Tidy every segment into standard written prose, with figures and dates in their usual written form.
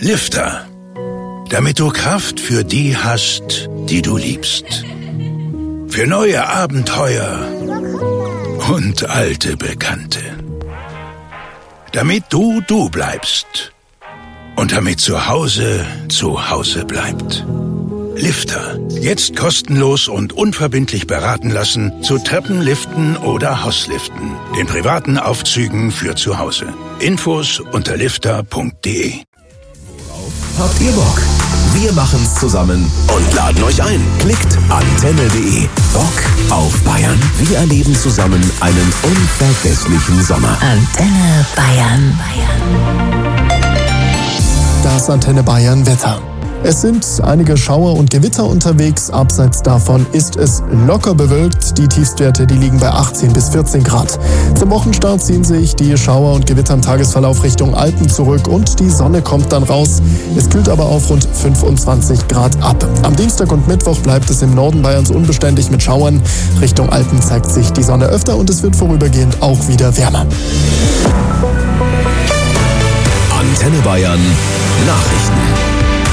Lifter. Damit du Kraft für die hast, die du liebst. Für neue Abenteuer und alte Bekannte. Damit du bleibst. Und damit zu Hause bleibt. Lifter. Jetzt kostenlos und unverbindlich beraten lassen zu Treppen, Liften oder Hausliften. Den privaten Aufzügen für zu Hause. Infos unter lifter.de. Habt ihr Bock? Wir machen's zusammen und laden euch ein. Klickt antenne.de. Bock auf Bayern. Wir erleben zusammen einen unvergesslichen Sommer. Antenne Bayern. Das Antenne Bayern Wetter. Es sind einige Schauer und Gewitter unterwegs. Abseits davon ist es locker bewölkt. Die Tiefstwerte, die liegen bei 18 bis 14 Grad. Zum Wochenstart ziehen sich die Schauer und Gewitter im Tagesverlauf Richtung Alpen zurück und die Sonne kommt dann raus. Es kühlt aber auf rund 25 Grad ab. Am Dienstag und Mittwoch bleibt es im Norden Bayerns unbeständig mit Schauern. Richtung Alpen zeigt sich die Sonne öfter und es wird vorübergehend auch wieder wärmer. Antenne Bayern Nachrichten.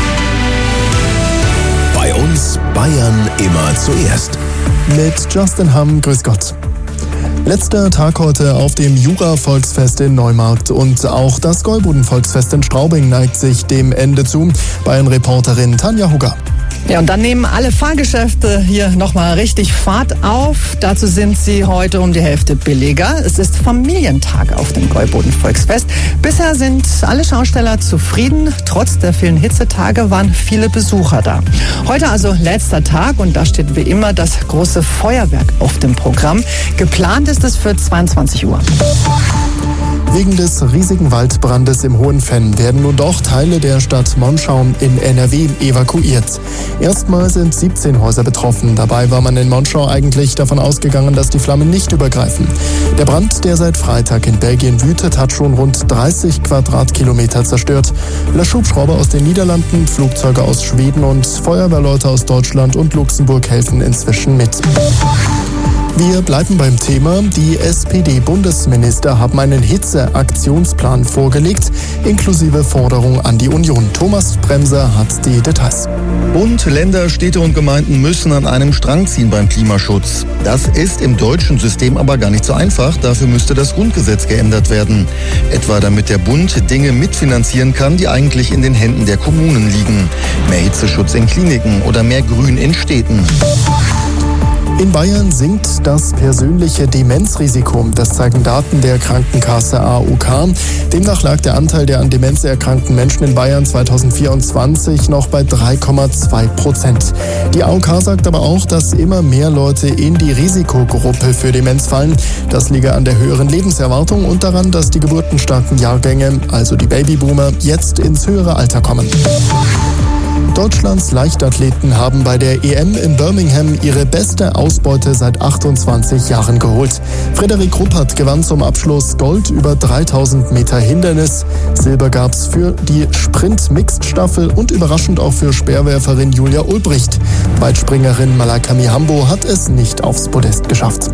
Bei uns Bayern immer zuerst. Mit Justin Hamm, grüß Gott. Letzter Tag heute auf dem Jura-Volksfest in Neumarkt und auch das Gäuboden-Volksfest in Straubing neigt sich dem Ende zu. Bayern-Reporterin Tanja Hugger. Ja, und dann nehmen alle Fahrgeschäfte hier nochmal richtig Fahrt auf. Dazu sind sie heute um die Hälfte billiger. Es ist Familientag auf dem Gäuboden-Volksfest. Bisher sind alle Schausteller zufrieden. Trotz der vielen Hitzetage waren viele Besucher da. Heute also letzter Tag und da steht wie immer das große Feuerwerk auf dem Programm. Geplant ist es für 22 Uhr. Wegen des riesigen Waldbrandes im Hohenfenn werden nun doch Teile der Stadt Monschau in NRW evakuiert. Erstmal sind 17 Häuser betroffen. Dabei war man in Monschau eigentlich davon ausgegangen, dass die Flammen nicht übergreifen. Der Brand, der seit Freitag in Belgien wütet, hat schon rund 30 Quadratkilometer zerstört. Löschhubschrauber aus den Niederlanden, Flugzeuge aus Schweden und Feuerwehrleute aus Deutschland und Luxemburg helfen inzwischen mit. Wir bleiben beim Thema. Die SPD-Bundesminister haben einen Hitze-Aktionsplan vorgelegt, inklusive Forderung an die Union. Thomas Bremser hat die Details. Bund, Länder, Städte und Gemeinden müssen an einem Strang ziehen beim Klimaschutz. Das ist im deutschen System aber gar nicht so einfach. Dafür müsste das Grundgesetz geändert werden. Etwa damit der Bund Dinge mitfinanzieren kann, die eigentlich in den Händen der Kommunen liegen. Mehr Hitzeschutz in Kliniken oder mehr Grün in Städten. In Bayern sinkt das persönliche Demenzrisiko. Das zeigen Daten der Krankenkasse AOK. Demnach lag der Anteil der an Demenz erkrankten Menschen in Bayern 2024 noch bei 3,2%. Die AOK sagt aber auch, dass immer mehr Leute in die Risikogruppe für Demenz fallen. Das liege an der höheren Lebenserwartung und daran, dass die geburtenstarken Jahrgänge, also die Babyboomer, jetzt ins höhere Alter kommen. Deutschlands Leichtathleten haben bei der EM in Birmingham ihre beste Ausbeute seit 28 Jahren geholt. Frederik Ruppert gewann zum Abschluss Gold über 3000 Meter Hindernis. Silber gab's für die Sprint-Mixed-Staffel und überraschend auch für Speerwerferin Julia Ulbricht. Weitspringerin Malaika Mihambo hat es nicht aufs Podest geschafft.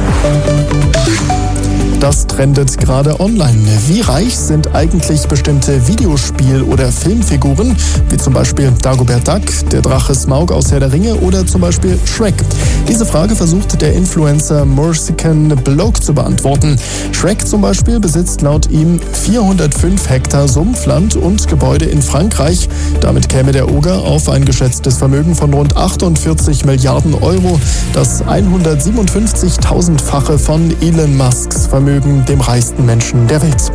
Das trendet gerade online. Wie reich sind eigentlich bestimmte Videospiel- oder Filmfiguren, wie zum Beispiel Dagobert Duck, der Drache Smaug aus Herr der Ringe oder zum Beispiel Shrek? Diese Frage versucht der Influencer Mersican Bloke zu beantworten. Shrek zum Beispiel besitzt laut ihm 405 Hektar Sumpfland und Gebäude in Frankreich. Damit käme der Oger auf ein geschätztes Vermögen von rund 48 Milliarden Euro, das 157.000-fache von Elon Musks Vermögen, dem reichsten Menschen der Welt.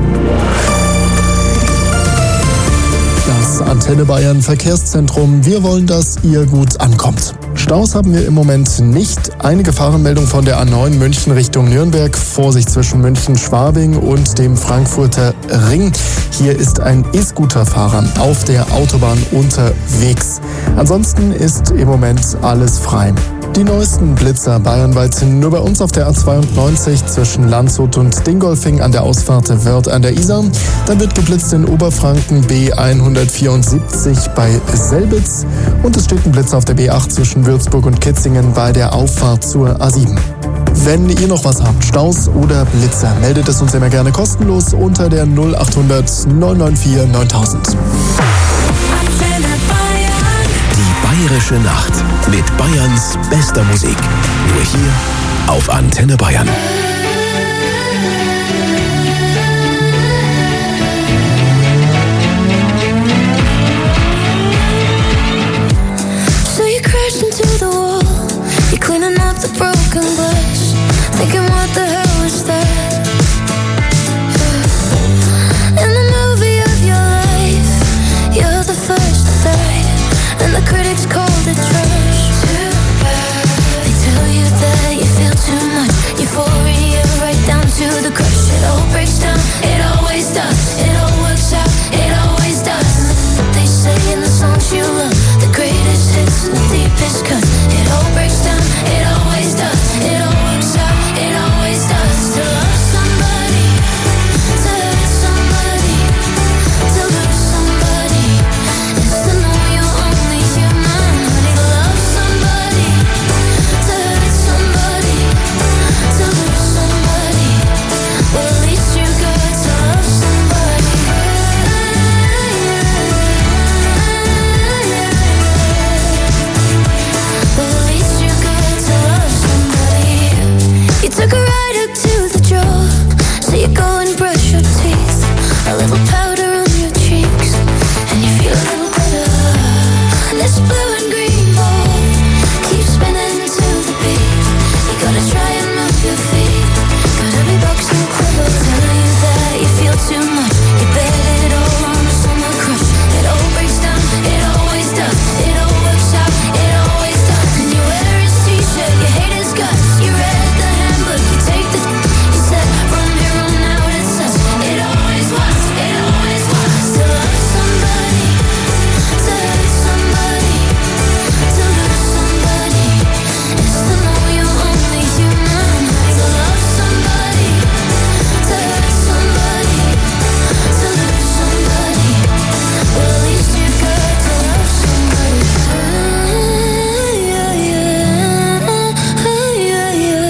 Das Antenne Bayern Verkehrszentrum. Wir wollen, dass ihr gut ankommt. Staus haben wir im Moment nicht. Eine Gefahrenmeldung von der A9 München Richtung Nürnberg. Vorsicht zwischen München-Schwabing und dem Frankfurter Ring. Hier ist ein E-Scooter-Fahrer auf der Autobahn unterwegs. Ansonsten ist im Moment alles frei. Die neuesten Blitzer bayernweit nur bei uns auf der A92 zwischen Landshut und Dingolfing an der Ausfahrt Wörth an der Isar. Dann wird geblitzt in Oberfranken B174 bei Selbitz. Und es steht ein Blitzer auf der B8 zwischen Würzburg und Kitzingen bei der Auffahrt zur A7. Wenn ihr noch was habt, Staus oder Blitzer, meldet es uns immer gerne kostenlos unter der 0800 994 9000. Die Bayerische Nacht mit Bayerns bester Musik. Nur hier auf Antenne Bayern. So you crashed into the wall, you're cleaning up the broken glass, thinking what the hell is that? In the movie of your life, you're the first to die, and the critics called it trash. They tell you that you feel too much, euphoria right down to the crush. It all breaks down, it always does, it all works out, it always does. They say in the songs you love, the greatest hits and the deepest cuts. It all breaks down, it always does, it all works out, it always does. To love somebody, to hurt somebody, to lose somebody, is to know you're only human. Honey, to love somebody, to hurt somebody, to lose somebody, well at least you got to love somebody. Well at least you got to love somebody. You took a ride up to the drop, so you go and brush your teeth, a little powder on your cheeks, and you feel a little better. This blue and green ball keeps spinning to the beat. You gotta try and move your feet, gotta be boxing quiver, telling you that you feel too much. You bet it all on the summer crush. It all breaks down, it always does, it all works out, it always does. And you wear his t-shirt, you hate his guts, you read the handbook, you take the you said from here on out it's us. It always was, it always was. To love somebody, to hurt somebody, to lose somebody, is to know you're only human. To love somebody, to hurt somebody, to lose somebody, well at least you got to love somebody. Yeah, yeah, yeah, yeah.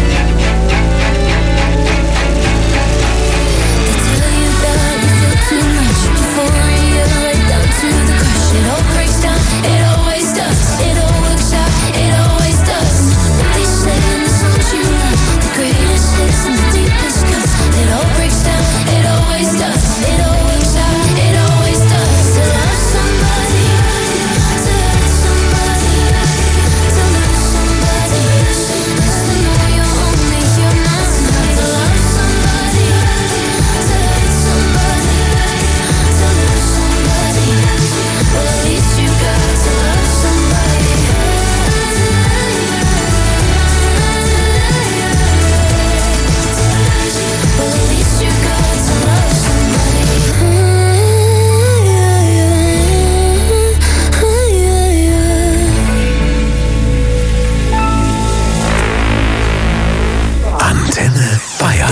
They tell you that you feel too much, euphoria right down to the crush. It all breaks down, it always does, it all works out, it always does. They say in the songs you love, the greatest hits and the deepest cuts. It all breaks down, it always does, it all works out, it always does. To love somebody, to hurt somebody, to lose somebody, is to know you're only human. To love somebody, to hurt somebody, to lose somebody, well at least you got to love somebody. Well at least you got to love somebody. Antenne Bayern.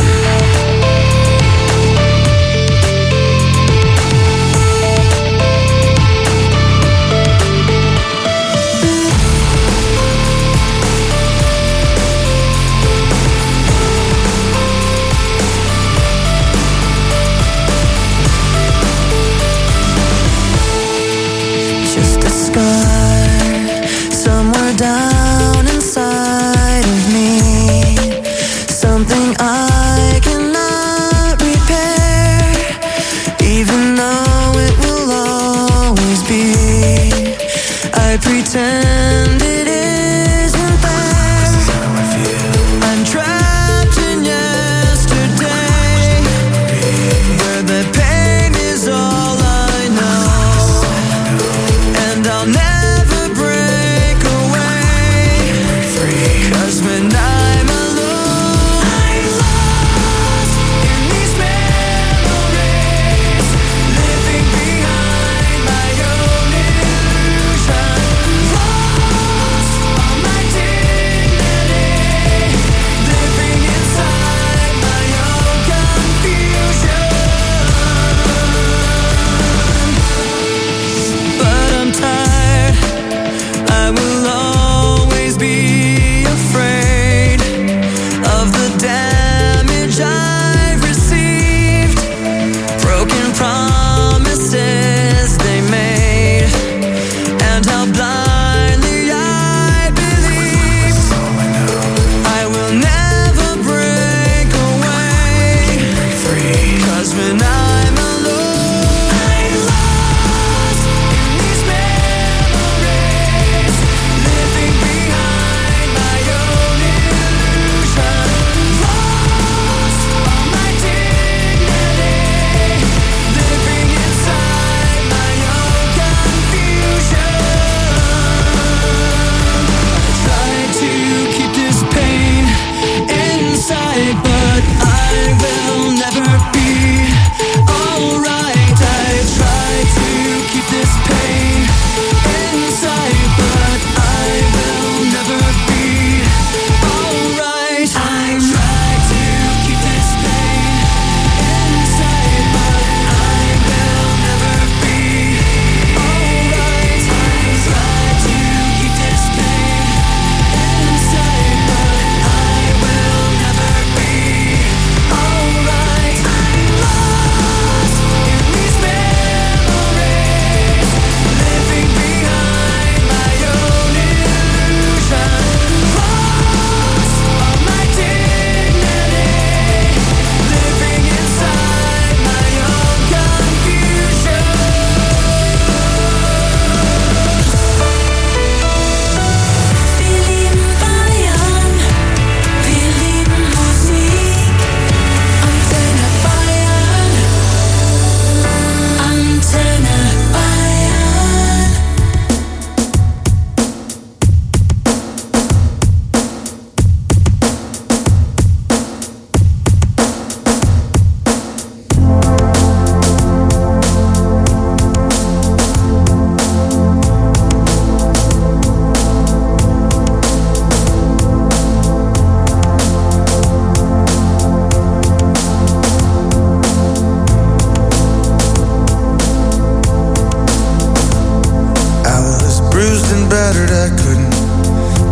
Just a scar somewhere down inside of me, something I cannot repair, even though it will always be. I pretend it isn't there. I'm trapped in yesterday, where the pain is all I know, and I'll never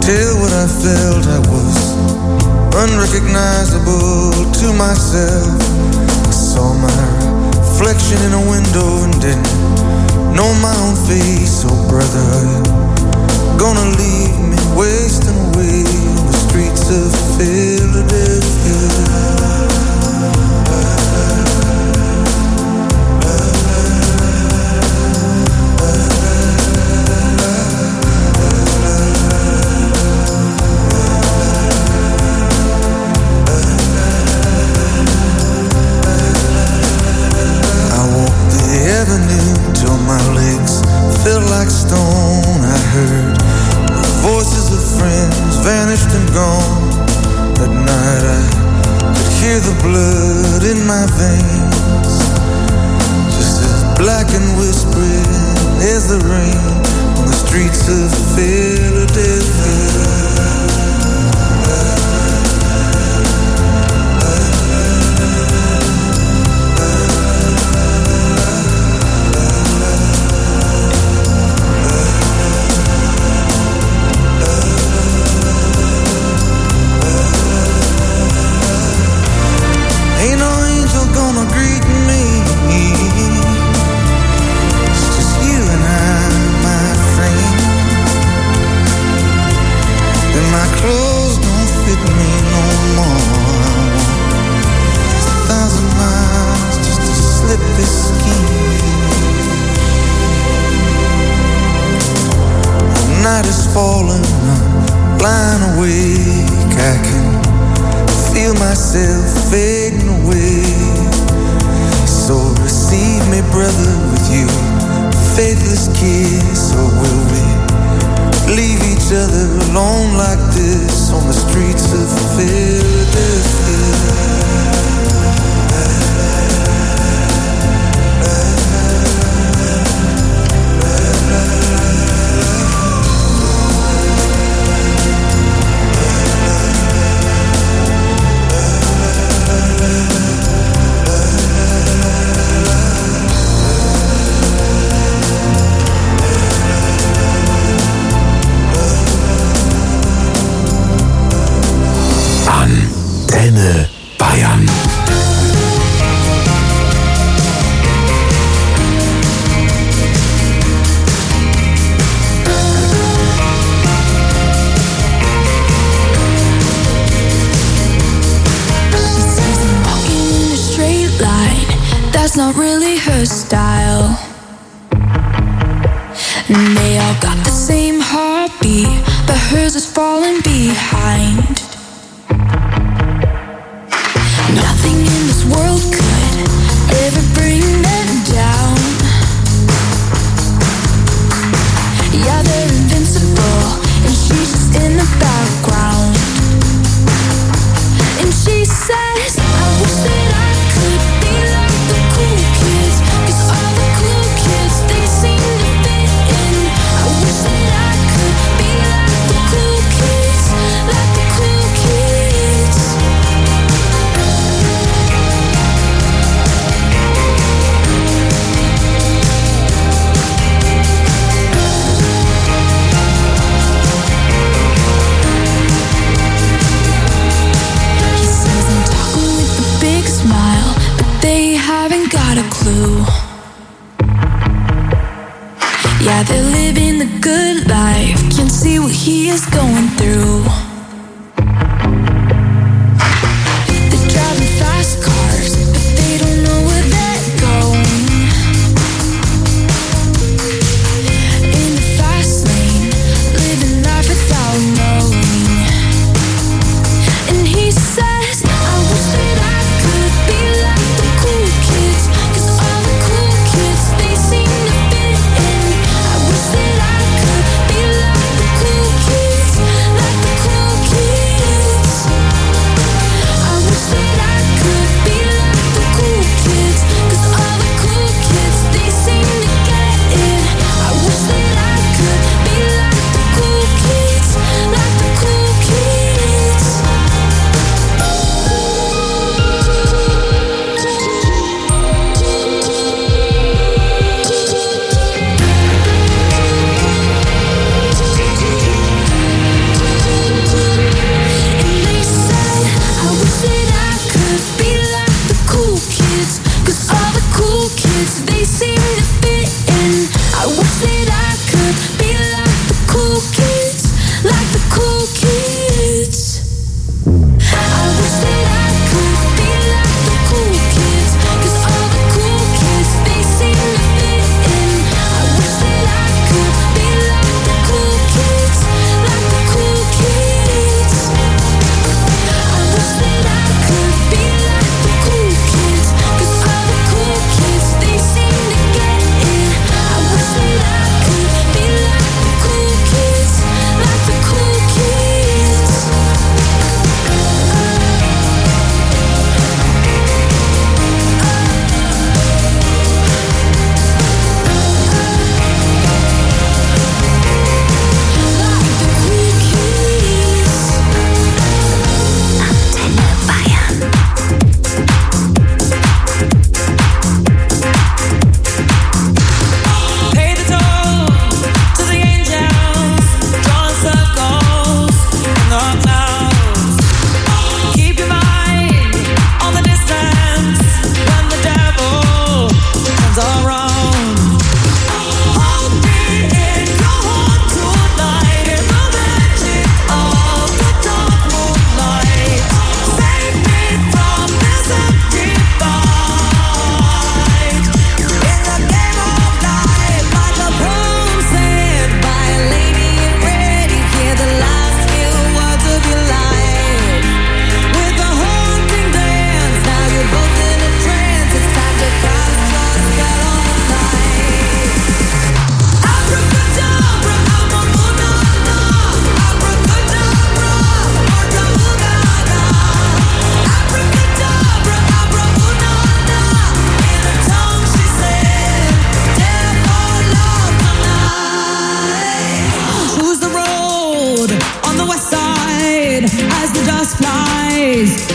Tell what I felt, I was unrecognizable to myself. I saw my reflection in a window and didn't know my own face. Oh brother, are you gonna leave me wasting away on the streets of Philadelphia? Till my legs felt like stone. I heard the voices of friends vanished and gone. At night I could hear the blood in my veins, just as black and whispering as the rain on the streets of Philadelphia. Clothes don't fit me no more. 1,000 miles just to slip this skin. The night is falling, I'm lying awake. I can feel myself fading away. So receive me, brother, with you faithless kiss, or will we leave each other alone like this on the streets of Philadelphia? Antenne Bayern. That's not really her style. And they all got the same heartbeat, but hers is falling behind. Nothing in this world could ever bring them down. Yeah, they're invincible, and she's just in the background. And she says, I wish that I could be like the cool kids, 'cause all the cool kids, they seem to fit in. I wish that I could be like the cool kids, like the cool kids. He says I'm talking with a big smile, but they haven't got a clue. Yeah, they're living the good life, can't see what he is going through. They're driving fast cars, but they don't know where they're going. In the fast lane, living life without knowing. And he says, I wish that I could be like the cool kids, 'cause all the cool kids, they seem to fit in. I wish that I could be like the cool kids, like the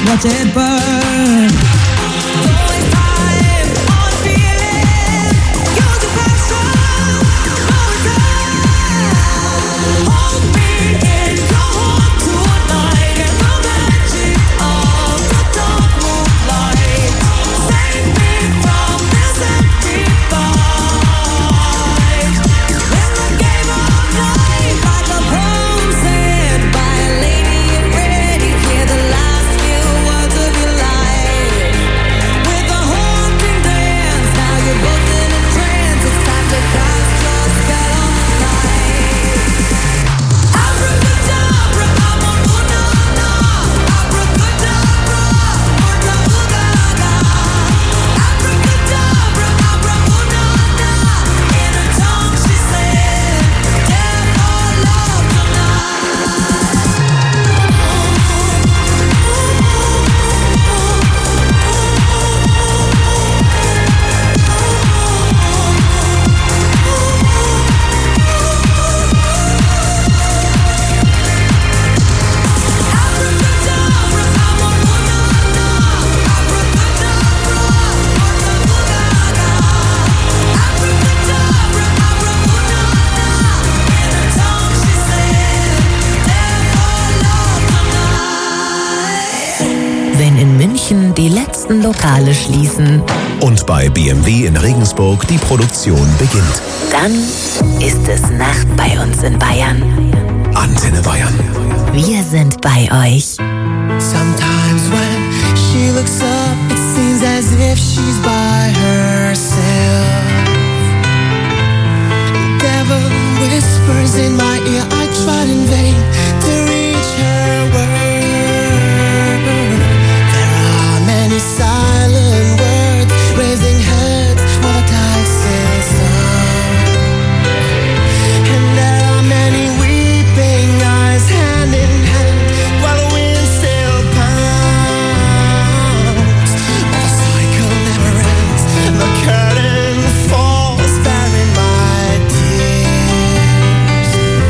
watch it burn. Die letzten Lokale schließen. Und bei BMW in Regensburg die Produktion beginnt. Dann ist es Nacht bei uns in Bayern. Antenne Bayern. Wir sind bei euch. Sometimes when she looks up, it seems as if she's by herself. Devil whispers in my ear, I tried in vain to reach her word. Silent words, raising heads, volatile sound. And there are many weeping eyes, hand in hand, while the wind still pounds. But the cycle never ends, the curtain falls, bearing my tears.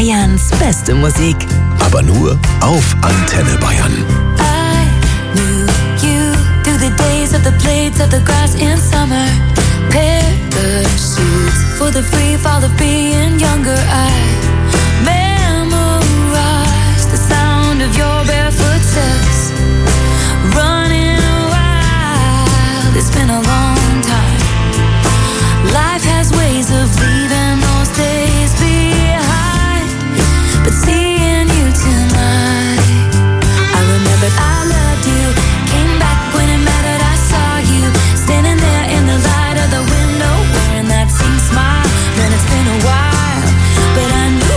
Bayerns beste Musik. Aber nur auf Antenne Bayern. I knew you through the days of the blades of the grass in summer. Parachutes for the free fall of being younger. I memorized the sound of your barefoot steps. Running wild, it's been a long time. Life has ways of leaving those days behind. But seeing you tonight, I remembered I loved you. Came back when it mattered, I saw you standing there in the light of the window, wearing that same smile. Man, it's been a while, but I knew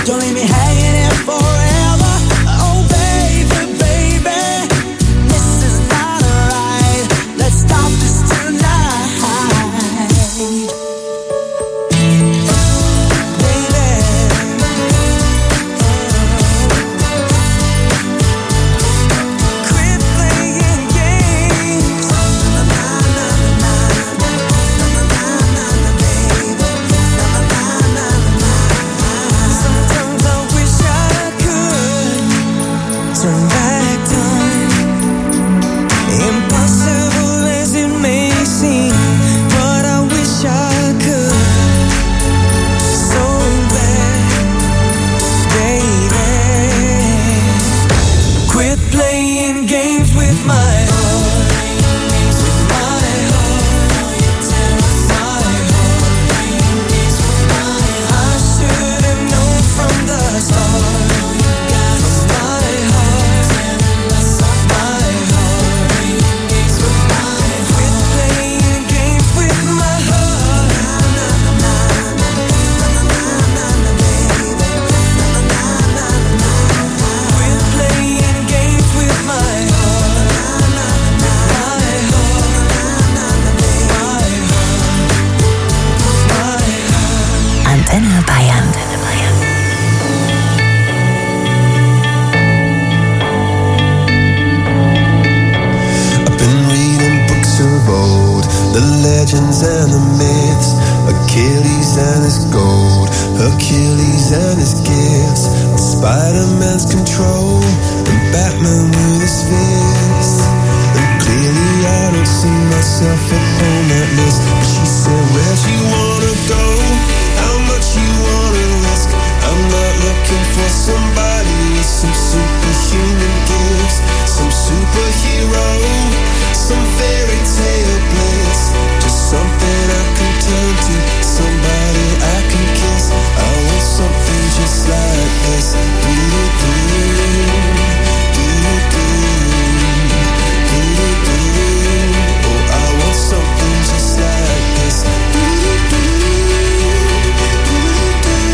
Don't leave me hanging here forever. Oh baby, baby, this is not right. Let's stop this tonight. Quit playing games. Sometimes I wish I could turn back time. Impossible as it may seem, but I wish I could. So bad, baby. Quit playing games with my heart. With my heart. My heart. I should have known from the start. From my heart. My heart. Quit playing games with my heart. Quit playing games with my heart. Antenne Bayern. I've been reading books of old, the legends and the myths, Achilles and his gold, Hercules and his gifts, Spider-Man's control, and Batman with his fists. And clearly I don't see myself upon that list. But she said, where'd you wanna go? How much you wanna risk? I'm not looking for somebody with some superhuman gifts, some superhero, some fairy tale bliss. Just something I can turn to, somebody I can kiss. I want something just like this. Oh, I want something just like this.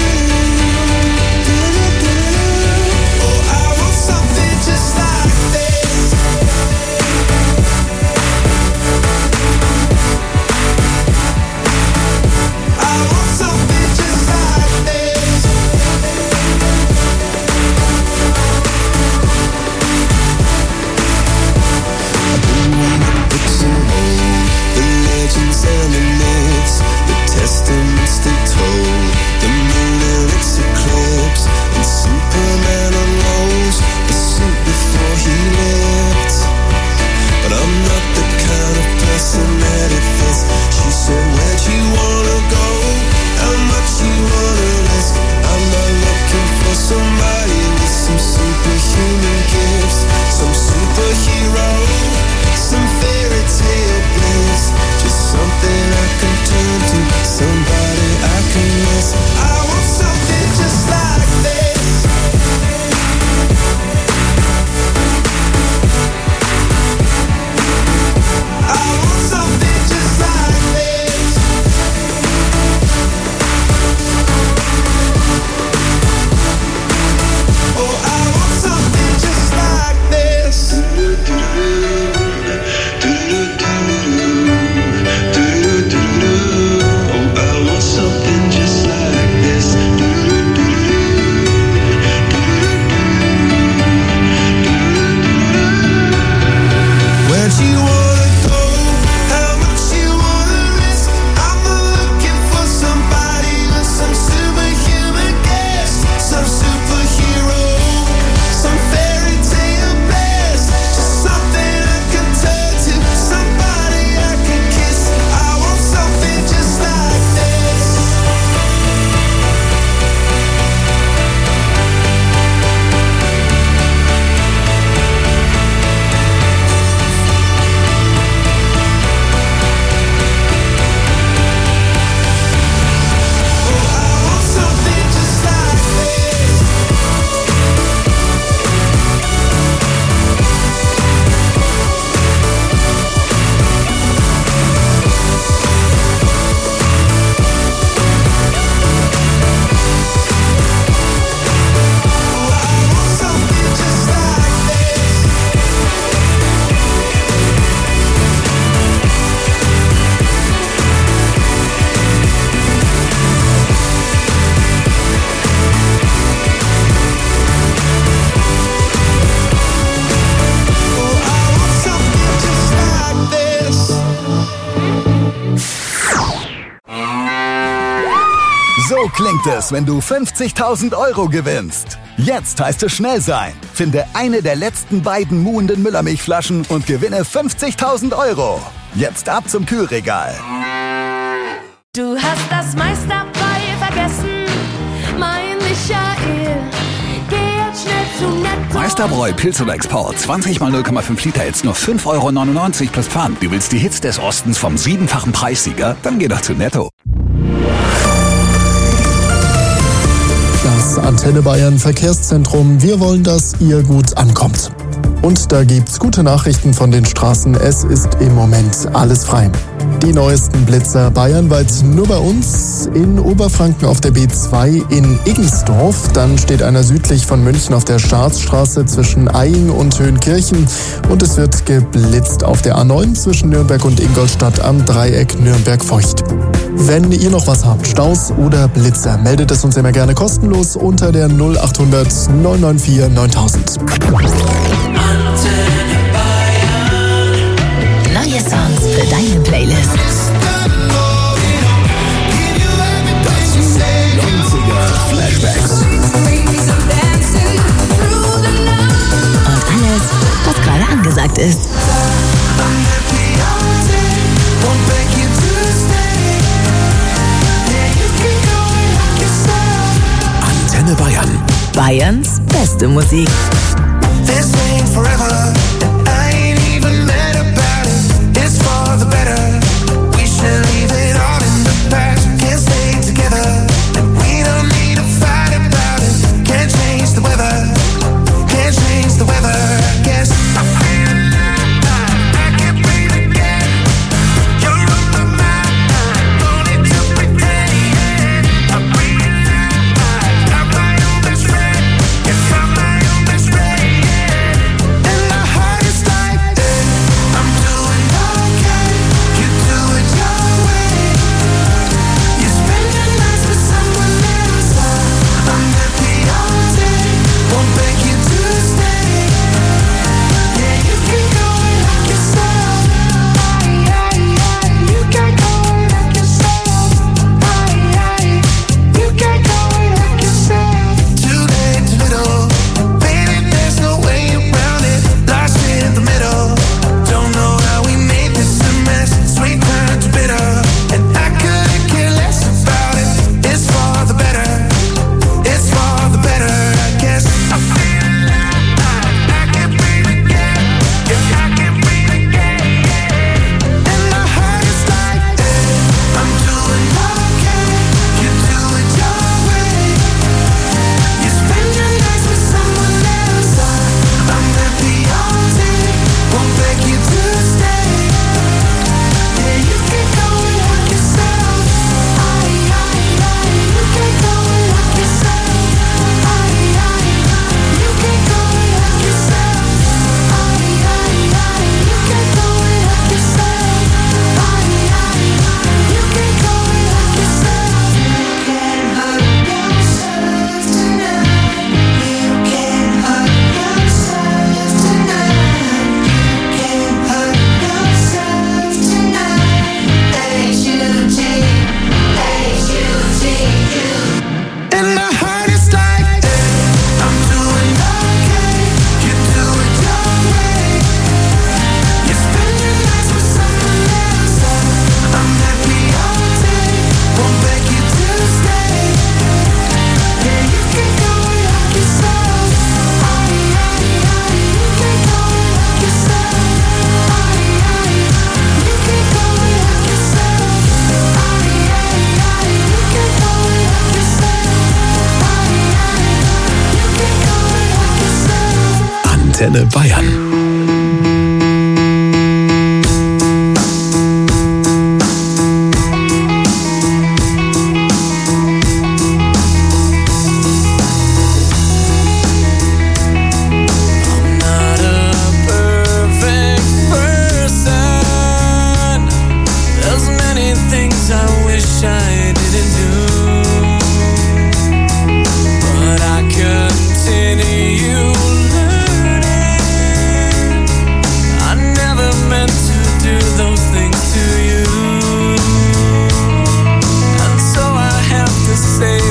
So klingt es, wenn du 50.000 Euro gewinnst. Jetzt heißt es schnell sein. Finde eine der letzten beiden muhenden Müllermilchflaschen und gewinne 50.000 Euro. Jetzt ab zum Kühlregal. Du hast das meiste dabei vergessen, mein Michael. Geh jetzt schnell zu Netto. Meisterbräu Pilz oder Export. 20 mal 0,5 Liter, jetzt nur 5,99 € plus Pfand. Du willst die Hits des Ostens vom 7-fachen Preissieger? Dann geh doch zu Netto. Das Antenne Bayern Verkehrszentrum. Wir wollen, dass ihr gut ankommt. Und da gibt's gute Nachrichten von den Straßen. Es ist im Moment alles frei. Die neuesten Blitzer bayernweit nur bei uns. In Oberfranken auf der B2 in Igensdorf. Dann steht einer südlich von München auf der Staatsstraße zwischen Eying und Höhenkirchen. Und es wird geblitzt auf der A9 zwischen Nürnberg und Ingolstadt am Dreieck Nürnberg-Feucht. Wenn ihr noch was habt, Staus oder Blitzer, meldet es uns immer gerne kostenlos unter der 0800 994 9000. Neue Songs für deine Playlist. Dazu 90er Flashbacks. Und alles, was gerade angesagt ist. Antenne Bayern. Bayerns beste Musik. This ain't forever. I ain't even mad about it. It's for the better. We should leave it all in the past. Can't stay together. And we don't need to fight about it. Can't change the weather. Can't change the weather. I guess I feel alive. I can't breathe again. You're on my mind. Don't need to pretend. I realize I'm my own best friend. Yes, I'm my own best friend. Antenne Bayern. Say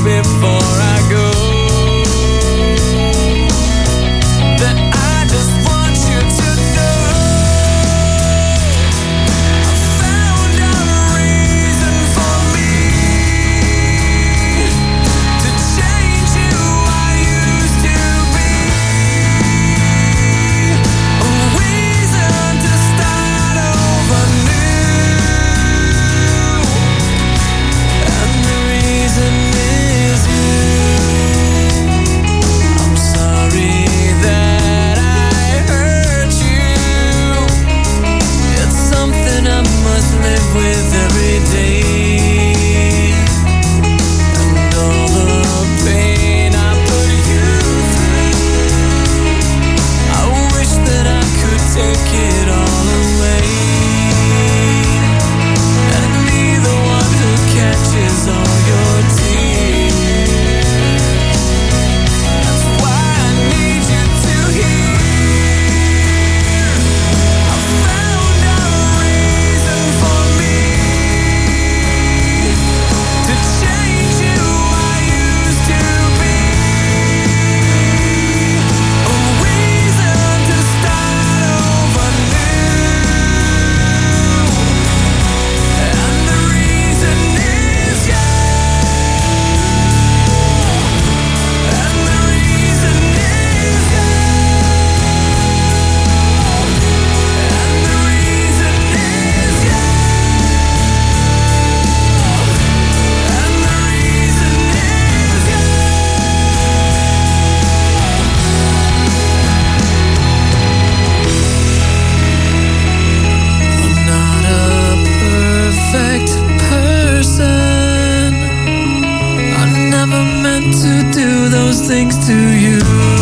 to you.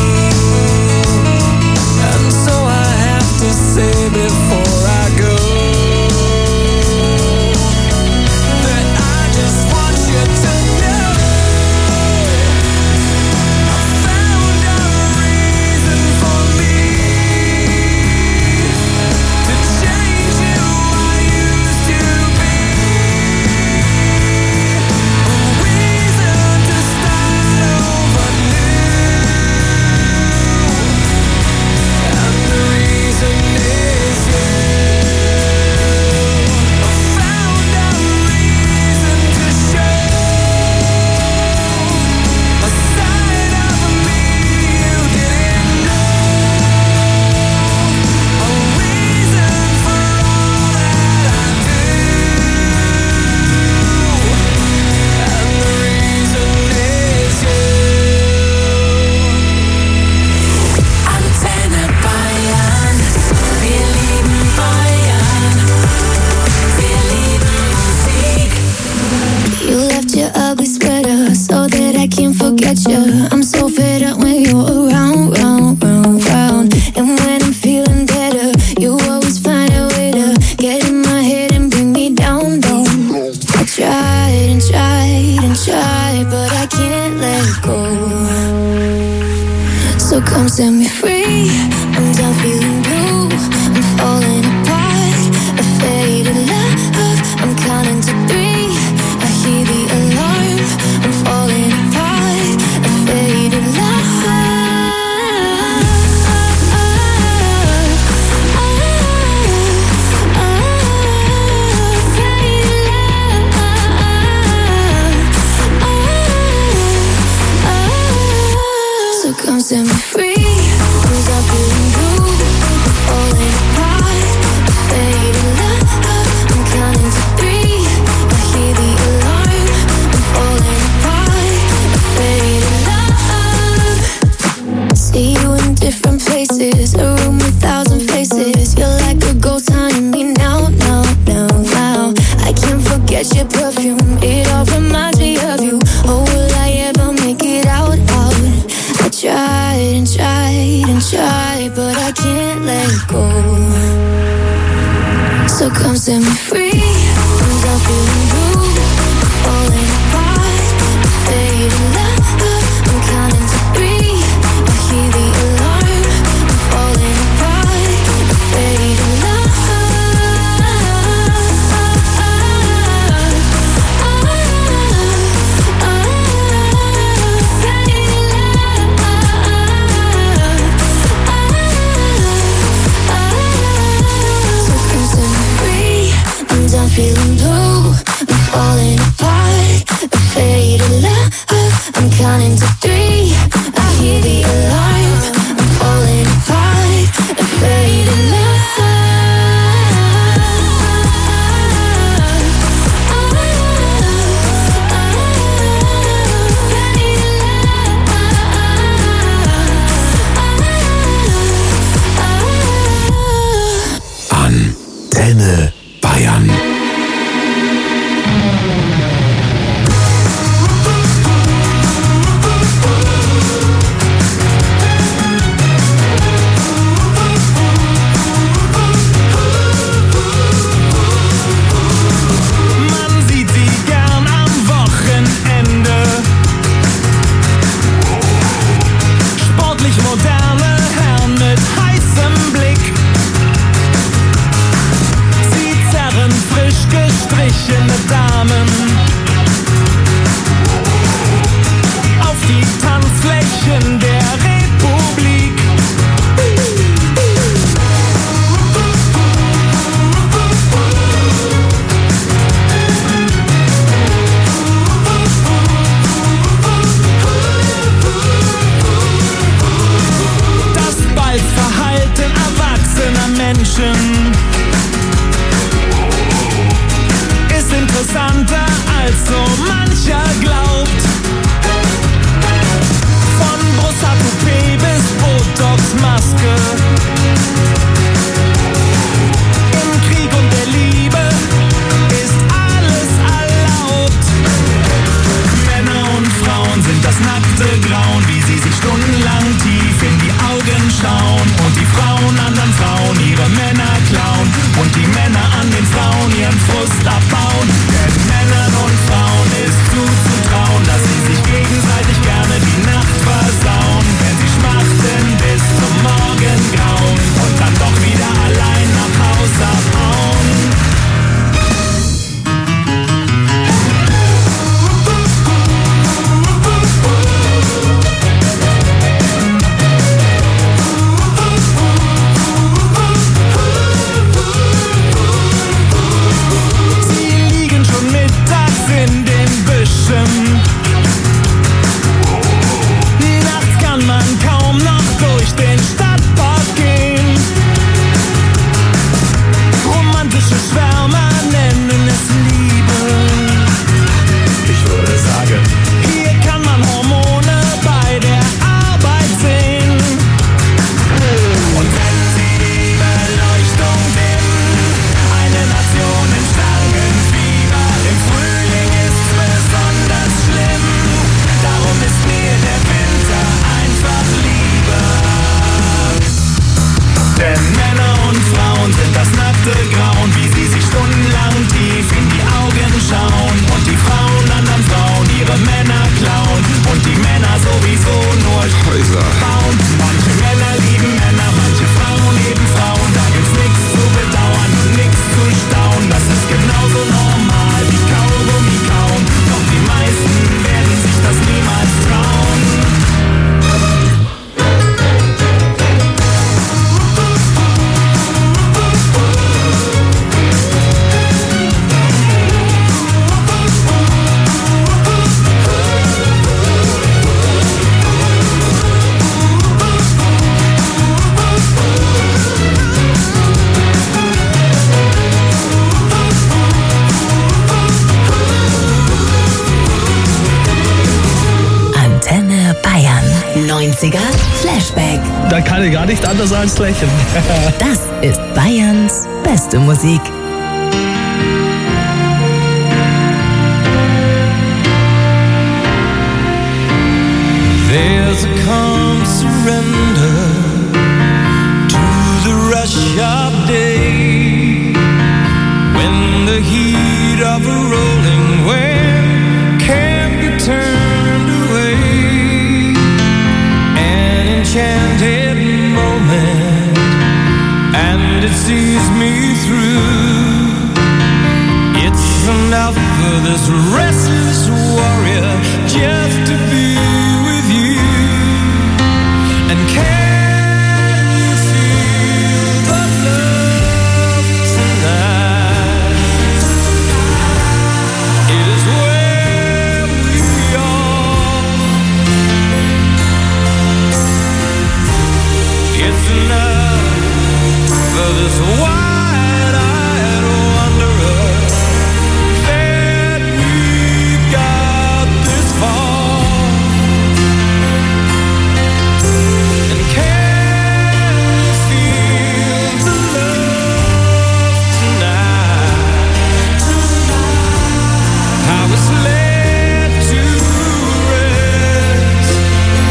And so I have to say before I go that I just want you to know I found a reason for me to change who I used to be. A reason to start over new. And the reason is you. I found a reason to show a side of me you didn't know. A reason for all that I do. And the reason is you. Antenne Bayern. Wir lieben Bayern. Wir lieben Musik. You left your ugly sweater so that I can't forget you. I'm so fed up when you're around, round, round, round. And when I'm feeling better, you always find a way to get in my head and bring me down, down. I tried and tried and tried, but I can't let go. So come set me free. I'm done feeling blue. I'm falling apart. A faded love. I'm counting to 3. I hear the alarm. I'm falling apart. A faded love. So come set me free. I'm done feeling blue. I'm falling apart. A faded love. I'm counting to 3. I hear the alarm. I'm falling apart. A faded love. See you in different places. A room with 1,000 faces. You're like a ghost haunting me now, now, now, now. I can't forget your perfume. It all reminds me of you. Oh, will I ever make it out, out? I tried and tried and tried, but I can't let go. So come set me free. I'm done feeling blue. I'm falling apart. Faded love. I'm counting to 3. I hear the alarm. I'm falling apart. Faded love. So come set me free. I'm done feeling blue. I'm falling apart. A faded love. I'm counting to 3. I hear the alarm. I'm falling apart. A faded love. Antenne Bayern. Man sieht sie gern am Wochenende. Sportlich moderne Herren mit heißem Blick. Sie zerren frisch gestrichene Damen auf die Tanzflächen der Republik. Das Balzverhalten erwachsener Menschen ist interessanter als so mancher glaubt. Von Brust stundenlang tief in die Augen schauen und die Frauen anderen Frauen ihre Männer klauen und die Männer sowieso nur Häuser bauen. Manche Männer lieben Männer, manche Frauen lieben Frauen. Da gibt's nichts zu bedauern und nichts zu staunen. Das ist genauso normal wie Kaugummi kauen. Doch die meisten werden sich das niemals trauen. Bayern 90er Flashback. Da kann ich gar nicht anders als lächeln. Das ist Bayerns beste Musik. There's a calm surrender to the rush of day, when the heat of a rolling wave can't be turned away. An enchanted moment, and it sees me through. It's enough for this restless warrior just to be with you. And can you feel the love tonight? It is where we are. It's enough for this wide-eyed wanderer that we got this far. And can you feel the love tonight? How it's led to rest.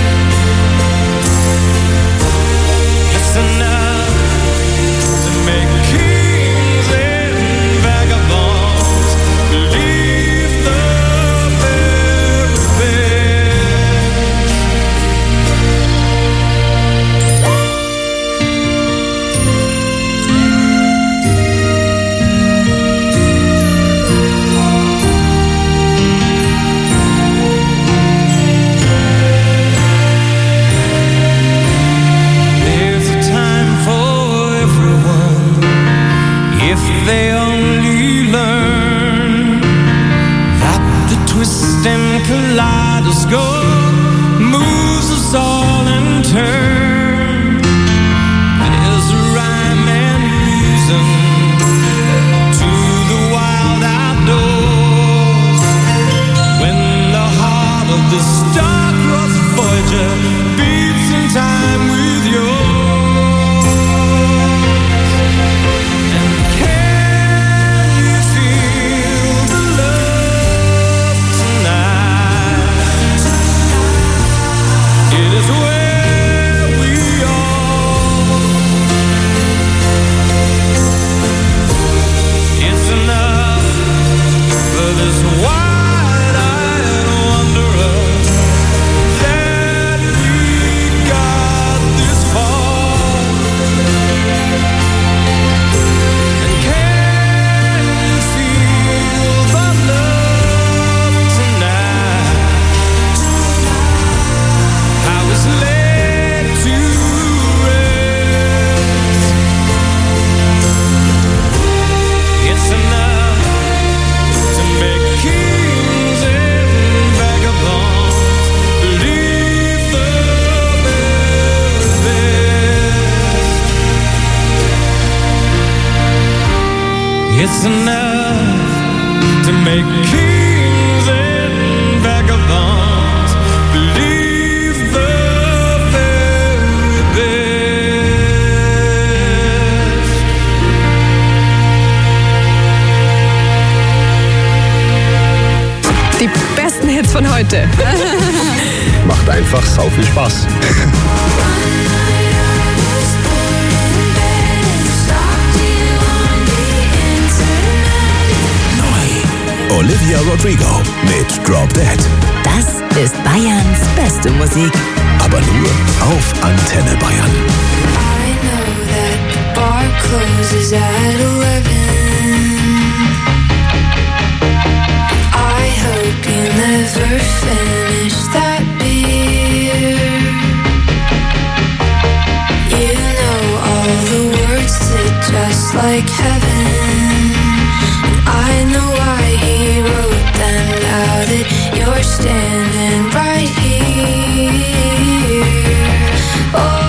It's enough to make kings and vagabonds believe the very best. There's a time for everyone if they only learn that the twist and kaleidoscope moves us all in turn. There's a rhyme and reason to the wild outdoors when the heart of the star-crossed Voyager beats in time with yours. And can you feel the love tonight? It is where we are. It's enough for this wide-eyed wanderer that we got this far. And can you feel the love tonight? How it's led to rest. It's enough to make kings and vagabonds believe the very best. It's enough to make kings and vagabonds believe the very best. Die besten Hits von heute. Macht einfach sau viel Spaß. Stalked you on the internet. Olivia Rodrigo mit Drop Dead. Das ist Bayerns beste Musik. Aber nur auf Antenne Bayern. I know that the bar closes at 11. I hope you never finish that beer. You know all the words to Just Like Heaven. And I know why he wrote them now that you're standing right here. Oh,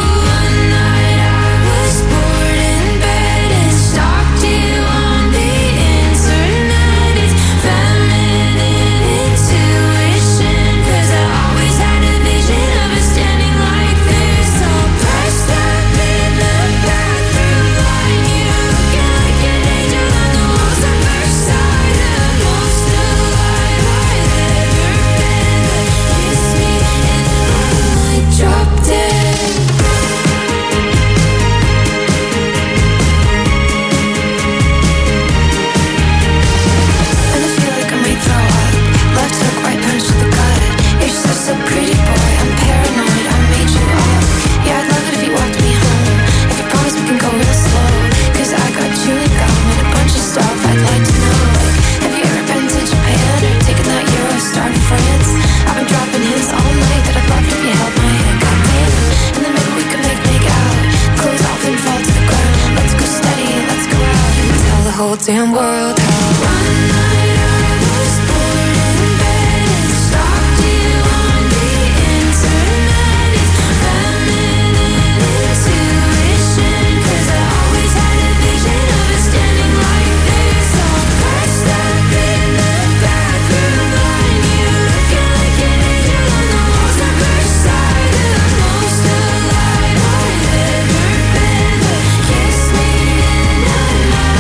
damn world. One night I was bored in bed and stalked you on the internet. It's feminine intuition, 'cause I always had a vision of us standing like this, all pressed up in the bathroom line. You looking like an angel on the walls of Versailles, the most alive I've ever been. But kiss me in the night.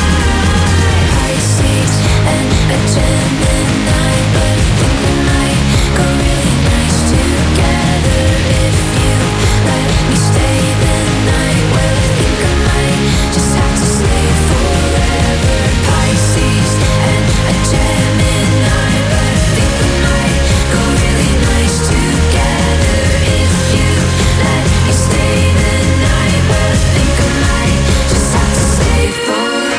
And a Gemini, but I think we might go really nice together if you let me stay the night. Well, I think I might just have to stay forever. Pisces and a Gemini, but I think we might go really nice together if you let me stay the night. Well, I think I might just have to stay forever.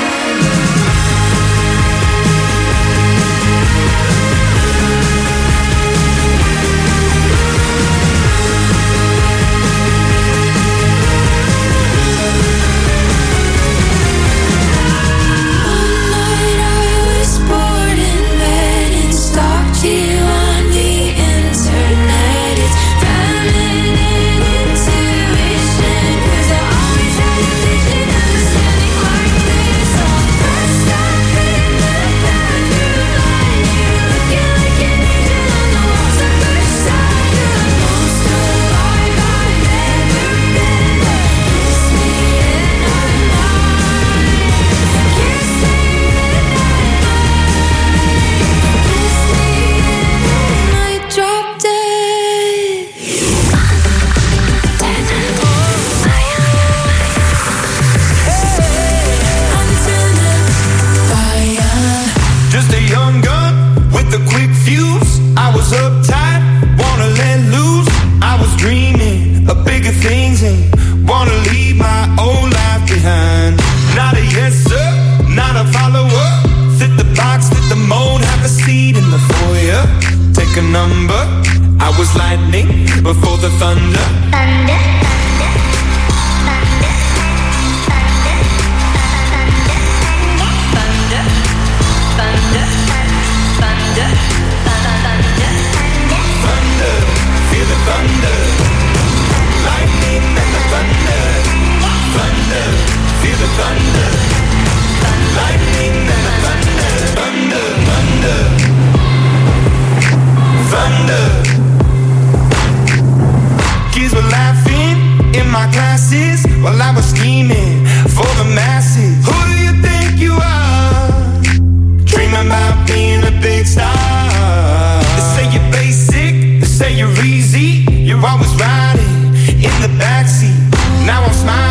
You're always riding in the backseat. Now I'm smiling.